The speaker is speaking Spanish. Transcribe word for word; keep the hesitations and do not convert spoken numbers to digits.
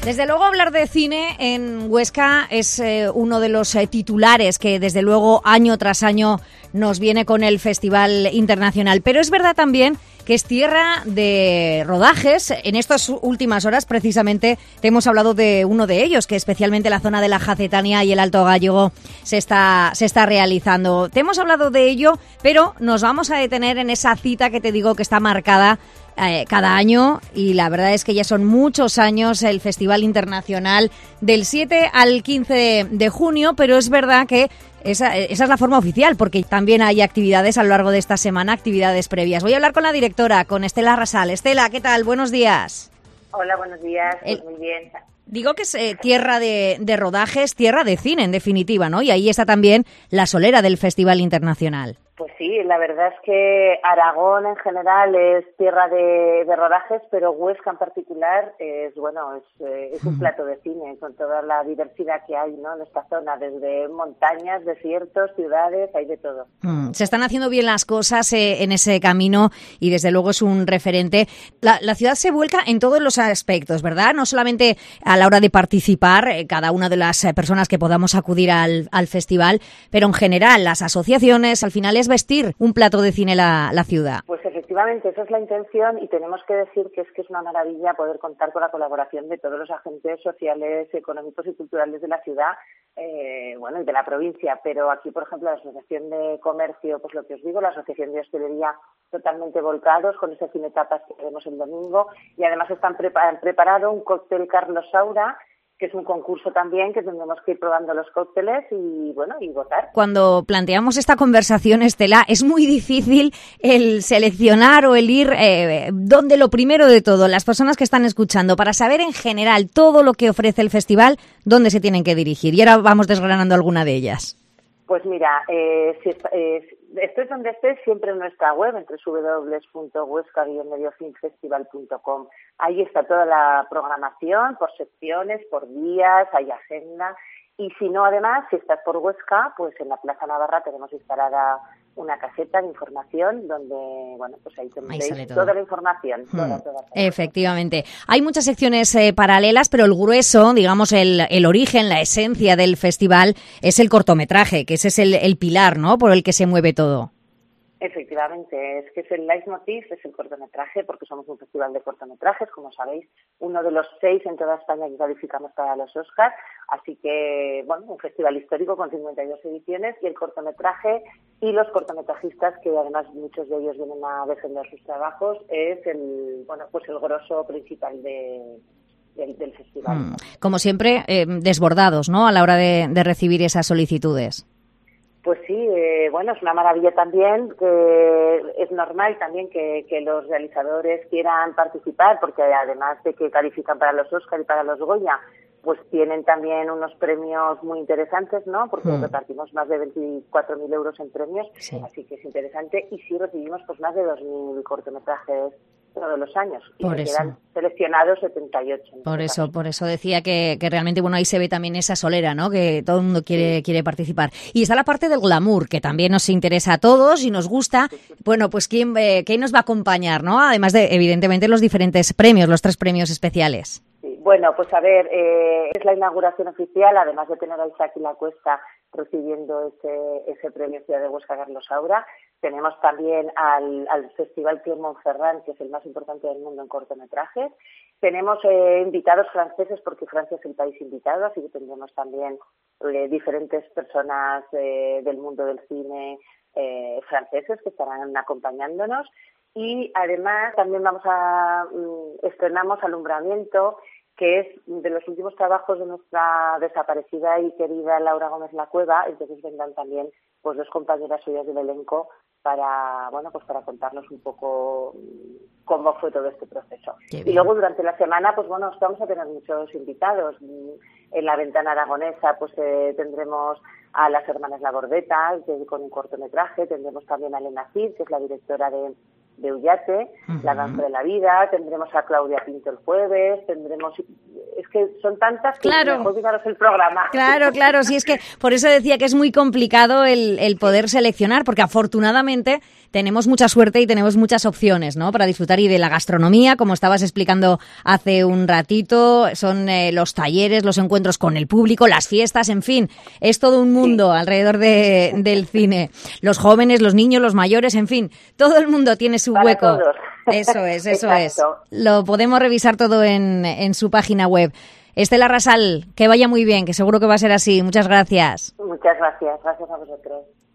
Desde luego hablar de cine en Huesca es eh, uno de los eh, titulares que desde luego año tras año nos viene con el Festival Internacional. Pero es verdad también que es tierra de rodajes. En estas últimas horas precisamente te hemos hablado de uno de ellos, que especialmente la zona de la Jacetania y el Alto Gállego se está, se está realizando. Te hemos hablado de ello, pero nos vamos a detener en esa cita que te digo que está marcada Eh, cada año, y la verdad es que ya son muchos años el Festival Internacional, del siete al quince de junio, pero es verdad que esa, esa es la forma oficial, porque también hay actividades a lo largo de esta semana, actividades previas. Voy a hablar con la directora, con Estela Rasal. Estela, ¿qué tal? Buenos días. Hola, buenos días. Pues el... muy bien. Digo que es eh, tierra de, de rodajes, tierra de cine, en definitiva, ¿no? Y ahí está también la solera del Festival Internacional. Pues sí, la verdad es que Aragón en general es tierra de, de rodajes, pero Huesca en particular es, bueno, es, eh, es un plato de cine con toda la diversidad que hay, ¿no? En esta zona, desde montañas, desiertos, ciudades, hay de todo. Mm, se están haciendo bien las cosas eh, en ese camino y desde luego es un referente. La, la ciudad se vuelca en todos los aspectos, ¿verdad? No solamente a la hora de participar, eh, cada una de las eh, personas que podamos acudir al, al festival, pero en general las asociaciones, al final es vestir un plato de cine la, la ciudad. Pues efectivamente, esa es la intención, y tenemos que decir que es que es una maravilla poder contar con la colaboración de todos los agentes sociales, económicos y culturales de la ciudad, eh, bueno, y de la provincia. Pero aquí, por ejemplo, la Asociación de Comercio, pues lo que os digo, la Asociación de Hostelería, totalmente volcados con ese cine tapas que haremos el domingo, y además están prepa- han preparado un cóctel Carlos Saura, que es un concurso también, que tendremos que ir probando los cócteles y, bueno, y votar. Cuando planteamos esta conversación, Estela, es muy difícil el seleccionar o el ir eh, donde lo primero de todo, las personas que están escuchando, para saber en general todo lo que ofrece el festival, dónde se tienen que dirigir. Y ahora vamos desgranando alguna de ellas. Pues mira, eh, si est- eh, estés donde estés, siempre en nuestra web, en doble u doble u doble u punto huesca guion medio film festival punto com. Ahí está toda la programación, por secciones, por días, hay agenda. Y si no, además, si estás por Huesca, pues en la Plaza Navarra tenemos instalada una caseta de información donde, bueno, pues ahí tendréis toda la información. Hmm. Toda, toda, toda. Efectivamente. Hay muchas secciones eh, paralelas, pero el grueso, digamos, el, el origen, la esencia del festival es el cortometraje, que ese es el, el pilar, ¿no?, por el que se mueve todo. Efectivamente, es que es el leitmotiv, es el cortometraje, porque somos un festival de cortometrajes, como sabéis, uno de los seis en toda España que calificamos para los Oscars, así que, bueno, un festival histórico con cincuenta y dos ediciones, y el cortometraje y los cortometrajistas, que además muchos de ellos vienen a defender sus trabajos, es el, bueno, pues el grosso principal de... Del, del festival. Hmm. Como siempre, eh, desbordados, ¿no?, a la hora de, de recibir esas solicitudes. Pues sí, eh, bueno, es una maravilla también, que es normal también que, que los realizadores quieran participar, porque además de que califican para los Oscar y para los Goya, pues tienen también unos premios muy interesantes, ¿no? Porque mm. repartimos más de veinticuatro mil euros en premios, sí. Así que es interesante. Y sí recibimos pues más de dos mil cortometrajes todos los años. Y por se eso. quedan seleccionados setenta y ocho. Por eso, caso. por eso decía que, que realmente, bueno, ahí se ve también esa solera, ¿no?, que todo el mundo quiere, sí. quiere participar. Y está la parte del glamour, que también nos interesa a todos y nos gusta. Sí, sí. Bueno, pues ¿quién, eh, ¿quién nos va a acompañar, no? Además de, evidentemente, los diferentes premios, los tres premios especiales. Bueno, pues a ver, eh, es la inauguración oficial, además de tener a Isaac y la Cuesta recibiendo ese, ese premio Ciudad de Huesca Carlos Saura. Tenemos también al, al Festival Clermont-Ferrand, que es el más importante del mundo en cortometrajes. Tenemos eh, invitados franceses, porque Francia es el país invitado, así que tendremos también eh, diferentes personas eh, del mundo del cine eh, franceses que estarán acompañándonos. Y además también vamos a mm, estrenamos Alumbramiento, que es de los últimos trabajos de nuestra desaparecida y querida Laura Gómez La Cueva. Entonces vendrán también pues dos compañeras suyas del elenco para, bueno, pues para contarnos un poco cómo fue todo este proceso. Y luego durante la semana, pues bueno, vamos a tener muchos invitados. En la ventana aragonesa, pues eh, tendremos a las hermanas La Bordeta, que con un cortometraje. Tendremos también a Elena Cid, que es la directora de de Ullate, uh-huh. La danza de la vida, tendremos a Claudia Pinto el jueves, tendremos... Es que son tantas que claro. mejor miraros el programa. Claro, claro, sí, es que por eso decía que es muy complicado el, el poder seleccionar, porque afortunadamente tenemos mucha suerte y tenemos muchas opciones, ¿no?, para disfrutar, y de la gastronomía, como estabas explicando hace un ratito, son eh, los talleres, los encuentros con el público, las fiestas, en fin, es todo un mundo sí. alrededor de, del cine. Los jóvenes, los niños, los mayores, en fin, todo el mundo tiene su para hueco. Todos. Eso es, eso Exacto. es. Lo podemos revisar todo en, en su página web. Estela Rasal, que vaya muy bien, que seguro que va a ser así. Muchas gracias. Muchas gracias. Gracias a vosotros.